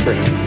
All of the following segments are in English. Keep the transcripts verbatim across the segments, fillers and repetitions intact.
brains.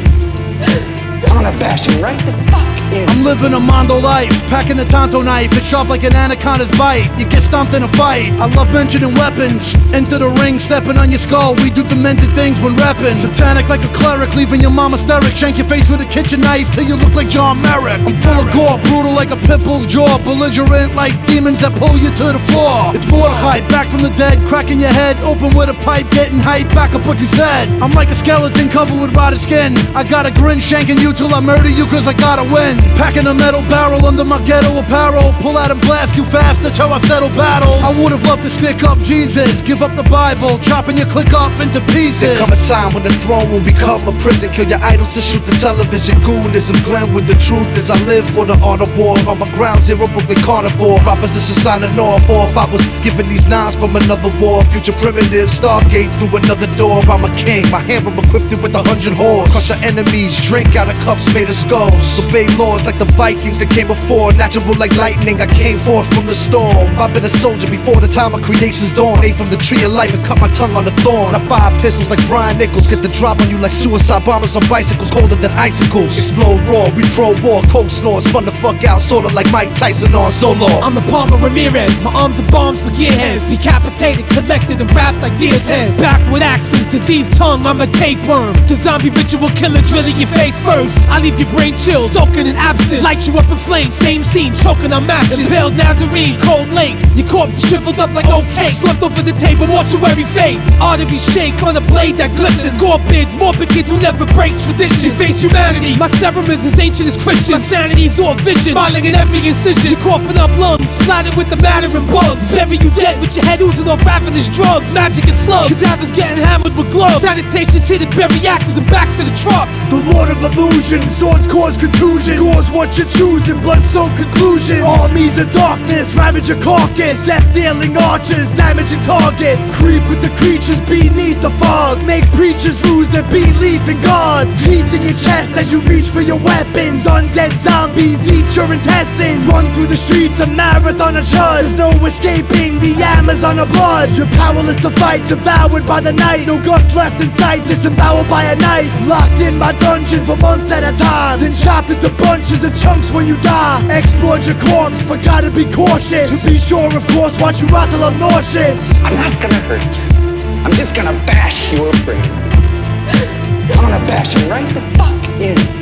I'm gonna bash him right the fuck in. I'm living a Mondo life, packing the Tonto knife. It's sharp like an anaconda's bite. You get stomped in a fight. I love mentioning weapons. Enter the ring, stepping on your skull. We do demented things when reppin'. Satanic like a cleric, leaving your mama hysteric. Shank your face with a kitchen knife till you look like John Merrick. I'm full of gore, brutal like a pit bull's jaw. Belligerent like demons that pull you to the floor. It's Mordecai, back from the dead, cracking your head open with a pipe, getting hype, back up what you said. I'm like a skeleton covered with rotted skin. I got a grin, shanking you till I murder you cause I gotta win. Packing a metal barrel under my ghetto apparel. Pull out and blast you fast, that's how I settle battles. I would've loved to stick up Jesus, give up the Bible, chopping your click up into pieces. There come a time when the throne will become a prison. Kill your idols and shoot the television. Goonism blend with the truth as I live for the art of war. I'm a ground zero, Brooklyn carnivore. Opposition signing off, or if I was given these nines from another war. Future primitive, Stargate through another door. I'm a king, my hammer equipped with a hundred whores. Crush your enemies, drink out of cups made of skulls. Obey laws like the Vikings that came before. Natural like lightning, I came forth from the storm. I've been a soldier before the time of creation's dawn. Ate from the tree of life and cut my tongue on the thorn. I fire pistols like Brian Nichols. Get the drop on you like suicide bombers on bicycles, colder than icicles. Explode raw, we pro war, cold snore. Spun the fuck out, sorta like Mike Tyson on Solo. I'm the Palmer Ramirez, my arms are bombs for gearheads. Decapitated, collected and wrapped like deer's heads. Back with axes, diseased tongue, I'm a tapeworm. The zombie ritual killer drilling your face first. I leave your brain chilled, soaking in absinthe. Light you up in flames, same scene, choking on matches. Impaled Nazarene, cold lake. Your corpse is shriveled up like oat cake. Slumped over the table, mortuary fate. Arteries shake on a blade that glistens. Scorpions, morbid kids who never break tradition. Face humanity, my serum is as ancient as Christian. My sanity's all vision, smiling in every incision. You're coughing up lungs, splattered with the matter and bugs. Bury you dead with your head oozing off ravenous drugs. Magic and slugs, cadavers getting hammered with gloves. Sanitation's hit bury actors and backs to the truck. The Lord of Illusion, swords cause contusion. Cause what you're choosing, blood so conclusions. Armies of darkness, ravage your carcass. Death dealing archers, damaging targets. Creep with the creatures beneath the fog. Make preachers lose their belief in God. Teeth in your chest as you reach for your weapons. Undead zombies eat your intestines. Run through the streets, a marathon of chud. There's no escaping the Amazon of blood. You're powerless to fight, devoured by the night. No guts left in sight, disemboweled by a knife. Locked in my dungeon for months at a time. Then chopped into bunches of chunks when you die. Exploit your corpse, but gotta be cautious. To be sure, of course, watch you rot till I'm nauseous. I'm not gonna hurt you. I'm just gonna bash your brains. I'm gonna bash him right the fuck in.